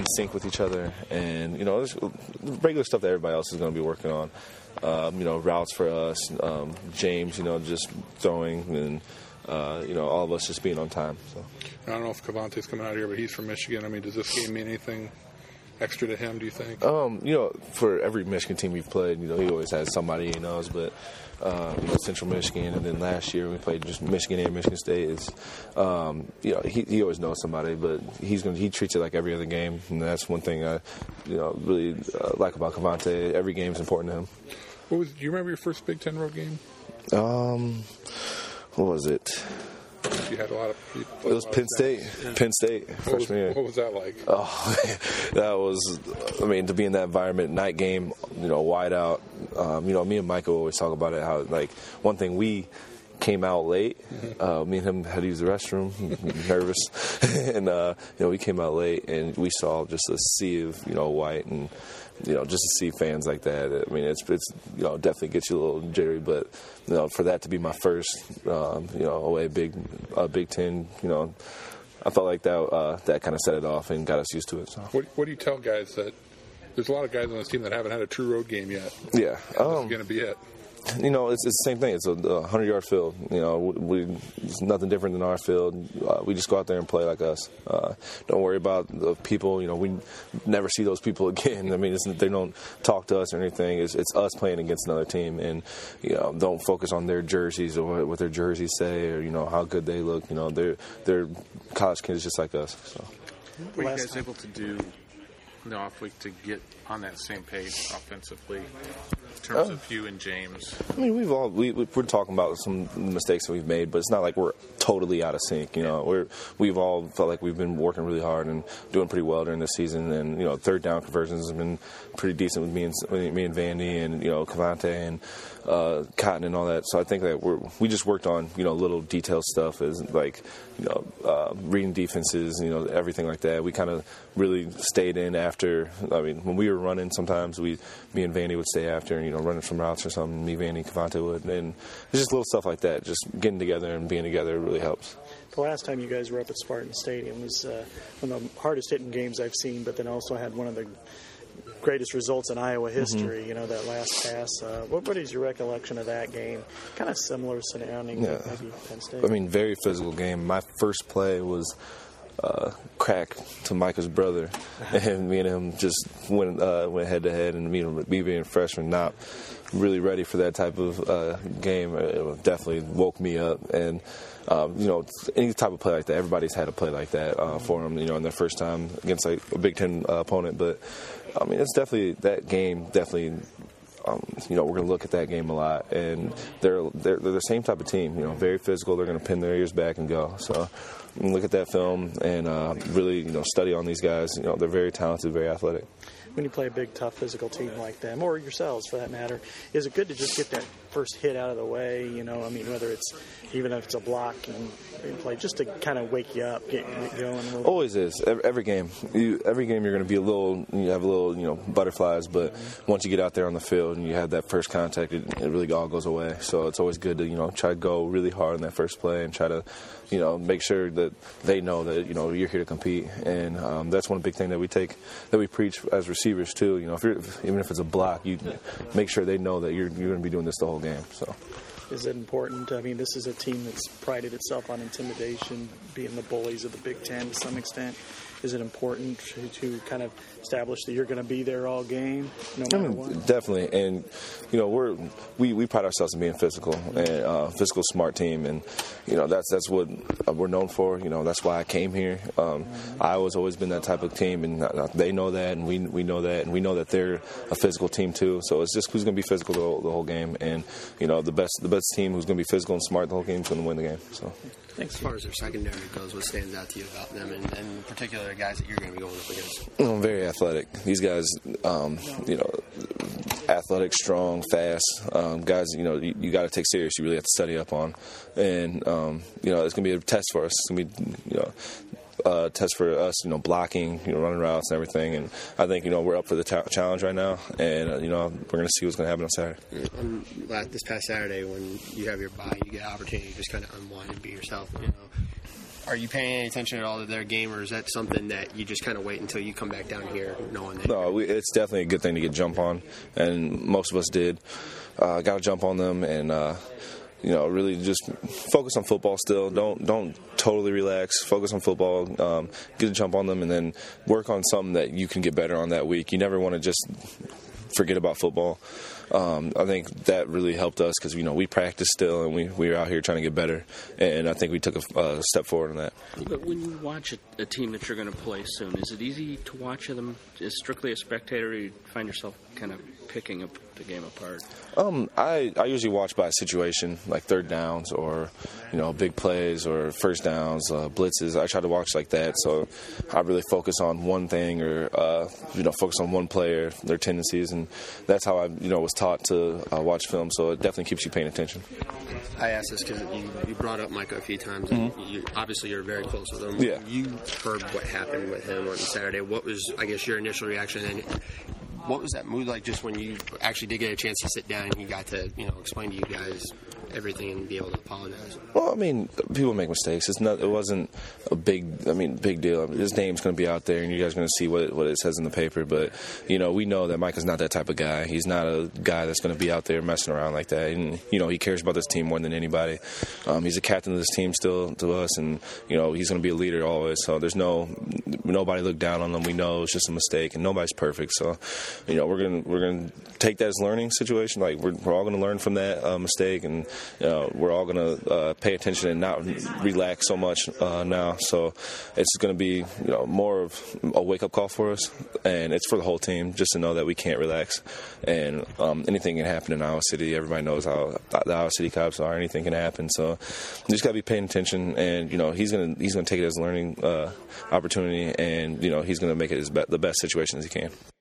in sync with each other, and there's regular stuff that everybody else is going to be working on. Routes for us, James, just throwing, and all of us just being on time. So I don't know if Cavante's coming out here, but he's from Michigan. I mean, does this game mean anything extra to him, do you think? For every Michigan team we've played, he always has somebody he knows, but Central Michigan, and then last year we played just Michigan and Michigan State. He always knows somebody, but he treats it like every other game, and that's one thing I really like about Cavante. Every game is important to him. Do you remember your first Big Ten road game? What was it? You had a lot of people. It was Penn State. Yeah. Penn State, freshman year. What was that like? Oh, that was, to be in that environment, night game, wide out. Me and Michael always talk about it, how, one thing we came out late. Me and him had to use the restroom, nervous. And, we came out late, and we saw just a sea of, white, and, just to see fans like that. It's definitely gets you a little jittery, but, for that to be my first, away Big Ten, I felt like that kind of set it off and got us used to it. So. What do you tell guys that there's a lot of guys on this team that haven't had a true road game yet? Yeah. This is going to be it. It's the same thing. It's a 100-yard field. It's nothing different than our field. We just go out there and play like us. Don't worry about the people. We never see those people again. They don't talk to us or anything. It's us playing against another team, and don't focus on their jerseys or what their jerseys say or how good they look. They're college kids just like us. So. Were you guys able to do the off week to get on that same page offensively in terms of you and James? We're talking about some mistakes that we've made, but it's not like we're totally out of sync. We've all felt like we've been working really hard and doing pretty well during the season, and third down conversions have been pretty decent with me and Vandy and Cavante and Cotton and all that. So I think that we just worked on little detailed stuff as reading defenses, everything like that. We kind of really stayed in after. When we were running, sometimes me and Vandy would stay after and running some routes or something. Me, Vandy, Cavante would, and it's just little stuff like that. Just getting together and being together really helps. The last time you guys were up at Spartan Stadium was one of the hardest hitting games I've seen, but then also had one of the greatest results in Iowa history, that last pass. What is your recollection of that game? Kind of similar surrounding maybe Penn State. Very physical game. My first play was crack to Micah's brother, and me and him just went head to head, and me being a freshman, not really ready for that type of game, it definitely woke me up. And any type of play like that, everybody's had a play like that for them, in their first time against a Big Ten opponent. But it's definitely that game. Definitely, we're going to look at that game a lot, and they're the same type of team. Very physical. They're going to pin their ears back and go. So look at that film and really study on these guys. They're very talented, very athletic. When you play a big, tough, physical team like them, or yourselves for that matter, is it good to just get that first hit out of the way? Whether it's even if it's a block and play, just to kind of wake you up, get going a little. Always is. Every game. Every game you're going to be you have a little, butterflies, but once you get out there on the field and you have that first contact, it really all goes away. So it's always good to, try to go really hard in that first play and try to, make sure that they know that, you're here to compete. And that's one big thing that we preach as receivers too. Even if it's a block, you make sure they know that you're going to be doing this the whole game. So. Is it important? This is a team that's prided itself on intimidation, being the bullies of the Big Ten to some extent. Is it important to kind of establish that you're going to be there all game, no matter what? Definitely, and we pride ourselves in being physical and physical, smart team, and that's what we're known for. That's why I came here. Iowa's always been that type of team, and they know that, and we know that, and we know that they're a physical team too. So it's just who's going to be physical the whole game, and the best team who's going to be physical and smart the whole game is going to win the game. So. Thanks. As far as their secondary goes, what stands out to you about them, and in particular, the guys that you're going to be going up against? Very athletic. These guys, athletic, strong, fast guys. You got to take serious. You really have to study up on, and it's going to be a test for us. It's going to be test for us, blocking, running routes and everything. And I think, we're up for the challenge right now, and we're going to see what's going to happen on Saturday. This past Saturday, when you have your bye, you get an opportunity to just kind of unwind and be yourself. Are you paying any attention at all to their game, or is that something that you just kind of wait until you come back down here knowing that? No, it's definitely a good thing to get jump on, and most of us did. Got to jump on them and really just focus on football still. Don't totally relax. Focus on football. Get a jump on them, and then work on something that you can get better on that week. You never want to just forget about football. I think that really helped us because we practice still, and we were out here trying to get better. And I think we took a step forward in that. But when you watch a team that you're going to play soon, is it easy to watch them as strictly a spectator, or you find yourself kind of picking the game apart? I usually watch by situation, like third downs or big plays or first downs, blitzes. I try to watch like that, so I really focus on one thing or focus on one player, their tendencies, and that's how I was taught to watch film. So it definitely keeps you paying attention. I asked this because you brought up Micah a few times, and obviously you're very close with him. Yeah. You heard what happened with him on Saturday. What was, I guess, your initial reaction, and what was that mood like just when you actually did get a chance to sit down and he got to explain to you guys everything and be able to apologize? Well, I mean, people make mistakes. It wasn't a big deal. His name's going to be out there, and you guys are going to see what it says in the paper. But we know that Micah's not that type of guy. He's not a guy that's going to be out there messing around like that. And he cares about this team more than anybody. He's a captain of this team still to us, and he's going to be a leader always. So there's nobody look down on him. We know it's just a mistake, and nobody's perfect. So we're going to take that as a learning situation. Like we're all going to learn from that mistake, and we're all going to pay attention and not relax so much now. So it's going to be more of a wake-up call for us, and it's for the whole team just to know that we can't relax. And anything can happen in Iowa City. Everybody knows how the Iowa City Cops are. Anything can happen. So you just got to be paying attention, and he's going to take it as a learning opportunity, and he's going to make it the best situation as he can.